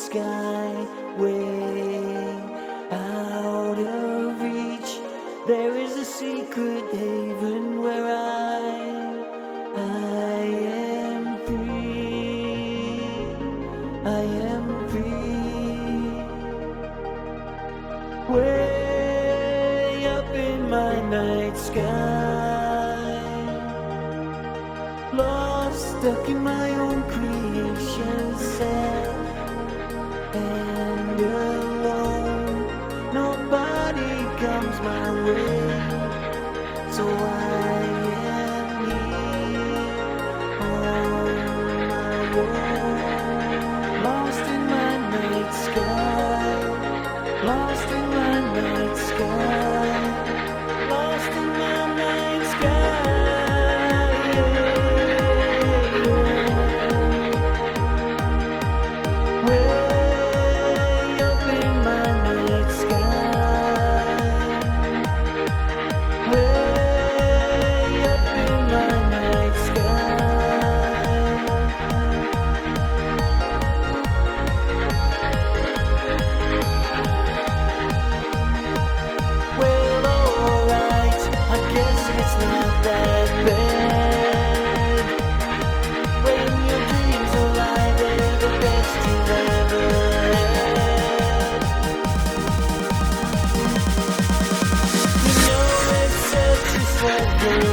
sky, way out of reach. There is a secret haven where I am free. I am free. Way up in my night sky, lost, stuck in my own creation, sad and alone. Nobody comes my way, so I am here on my own. Lost in my night sky, lost in my night sky, lost in my night sky. Way up in my night sky, way up in my night sky. Well, alright, I guess it's not that bad. When your dreams are lie, they're the best you've ever had. You know it's such a sad day